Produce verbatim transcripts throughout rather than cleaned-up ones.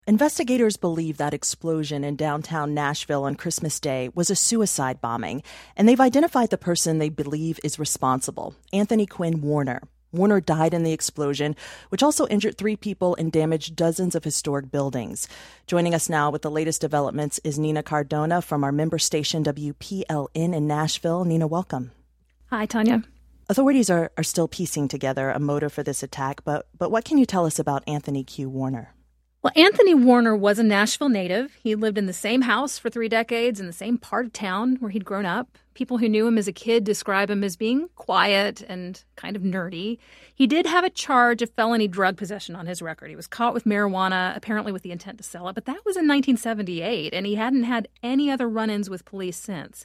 Investigators believe that explosion in downtown Nashville on Christmas Day was a suicide bombing, and they've identified the person they believe is responsible, Anthony Quinn Warner. Warner died in the explosion, which also injured three people and damaged dozens of historic buildings. Joining us now with the latest developments is Nina Cardona from our member station W P L N in Nashville. Nina, welcome. Hi, Tanya. Authorities are, are still piecing together a motive for this attack, but, but what can you tell us about Anthony Q. Warner? Well, Anthony Warner was a Nashville native. He lived in the same house for three decades in the same part of town where he'd grown up. People who knew him as a kid describe him as being quiet and kind of nerdy. He did have a charge of felony drug possession on his record. He was caught with marijuana, apparently with the intent to sell it, but that was in nineteen seventy-eight, and he hadn't had any other run-ins with police since.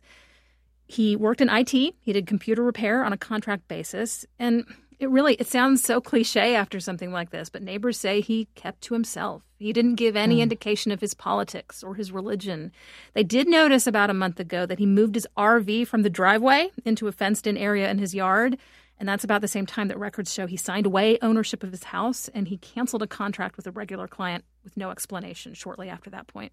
He worked in I T. He did computer repair on a contract basis, and It really, it sounds so cliche after something like this, but neighbors say he kept to himself. He didn't give any mm. indication of his politics or his religion. They did notice about a month ago that he moved his R V from the driveway into a fenced-in area in his yard, and that's about the same time that records show he signed away ownership of his house, and he canceled a contract with a regular client with no explanation shortly after that point.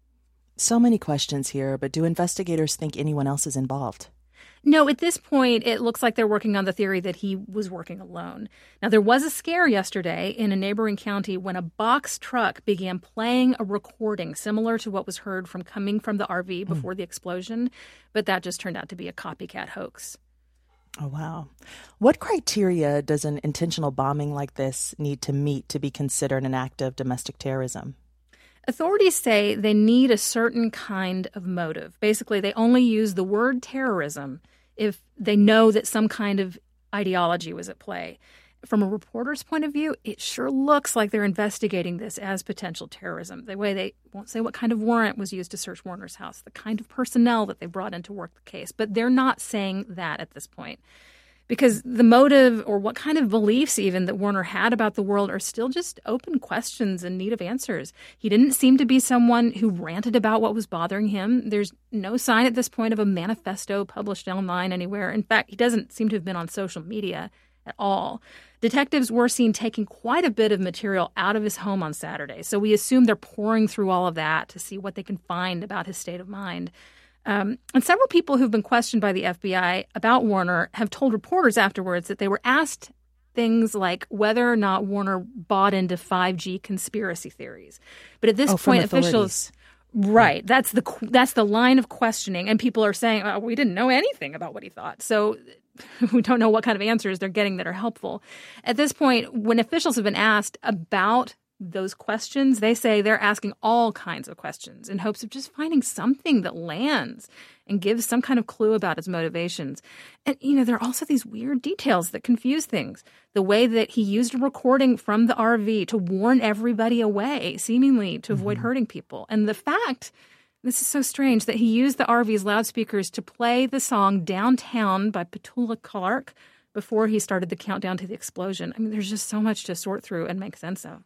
So many questions here, but do investigators think anyone else is involved? No, at this point, it looks like they're working on the theory that he was working alone. Now, there was a scare yesterday in a neighboring county when a box truck began playing a recording similar to what was heard from coming from the R V before mm. the explosion, but that just turned out to be a copycat hoax. Oh, wow. What criteria does an intentional bombing like this need to meet to be considered an act of domestic terrorism? Authorities say they need a certain kind of motive. Basically, they only use the word terrorism if they know that some kind of ideology was at play. From a reporter's point of view, it sure looks like they're investigating this as potential terrorism. The way they won't say what kind of warrant was used to search Warner's house, the kind of personnel that they brought in to work the case. But they're not saying that at this point. Because the motive or what kind of beliefs even that Warner had about the world are still just open questions in need of answers. He didn't seem to be someone who ranted about what was bothering him. There's no sign at this point of a manifesto published online anywhere. In fact, he doesn't seem to have been on social media at all. Detectives were seen taking quite a bit of material out of his home on Saturday, so we assume they're pouring through all of that to see what they can find about his state of mind. Um, and several people who've been questioned by the F B I about Warner have told reporters afterwards that they were asked things like whether or not Warner bought into five G conspiracy theories. But at this oh, point, officials... Right. That's the that's the line of questioning. And people are saying, oh, we didn't know anything about what he thought. So we don't know what kind of answers they're getting that are helpful. At this point, when officials have been asked about those questions, they say they're asking all kinds of questions in hopes of just finding something that lands and gives some kind of clue about his motivations. And, you know, there are also these weird details that confuse things. The way that he used a recording from the R V to warn everybody away, seemingly to avoid mm-hmm. hurting people. And the fact, this is so strange, that he used the R V's loudspeakers to play the song Downtown by Petula Clark before he started the countdown to the explosion. I mean, there's just so much to sort through and make sense of.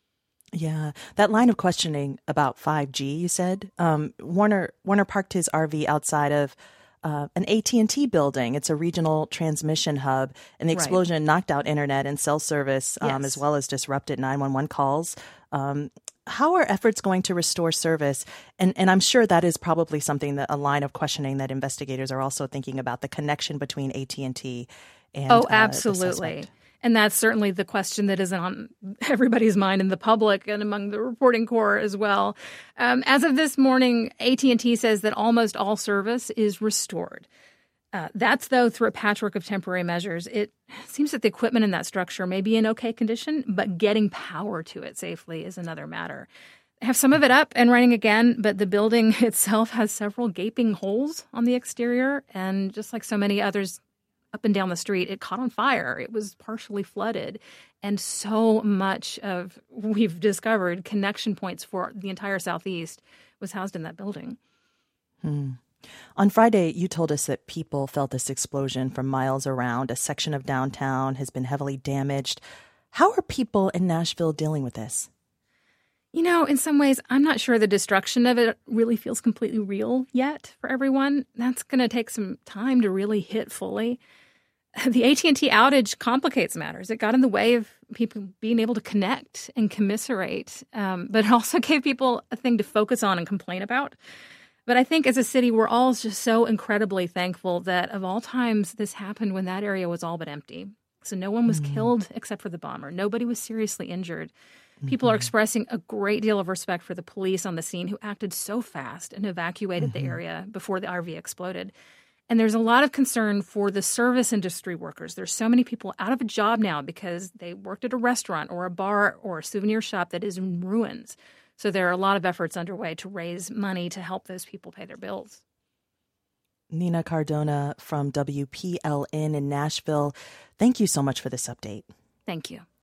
Yeah, that line of questioning about five G, you said, um, Warner Warner parked his R V outside of uh, an A T and T building. It's a regional transmission hub, and the explosion right. knocked out internet and cell service, um, yes. as well as disrupted nine one one calls. Um, how are efforts going to restore service? And, and I'm sure that is probably something that a line of questioning that investigators are also thinking about, the connection between A T and T and oh, absolutely. Uh, And that's certainly the question that is on everybody's mind in the public and among the reporting corps as well. Um, as of this morning, A T and T says that almost all service is restored. Uh, that's, though, through a patchwork of temporary measures. It seems that the equipment in that structure may be in okay condition, but getting power to it safely is another matter. They have some of it up and running again, but the building itself has several gaping holes on the exterior, and just like so many others up and down the street, it caught on fire. It was partially flooded. And so much of, we've discovered, connection points for the entire Southeast was housed in that building. Hmm. On Friday, you told us that people felt this explosion from miles around. A section of downtown has been heavily damaged. How are people in Nashville dealing with this? You know, in some ways, I'm not sure the destruction of it really feels completely real yet for everyone. That's going to take some time to really hit fully. the A T and T outage complicates matters. It got in the way of people being able to connect and commiserate, um, but it also gave people a thing to focus on and complain about. But I think as a city, we're all just so incredibly thankful that of all times, this happened when that area was all but empty. So no one was mm-hmm. killed except for the bomber. Nobody was seriously injured. People mm-hmm. are expressing a great deal of respect for the police on the scene who acted so fast and evacuated mm-hmm. the area before the R V exploded. And there's a lot of concern for the service industry workers. There's so many people out of a job now because they worked at a restaurant or a bar or a souvenir shop that is in ruins. So there are a lot of efforts underway to raise money to help those people pay their bills. Nina Cardona from W P L N in Nashville, thank you so much for this update. Thank you.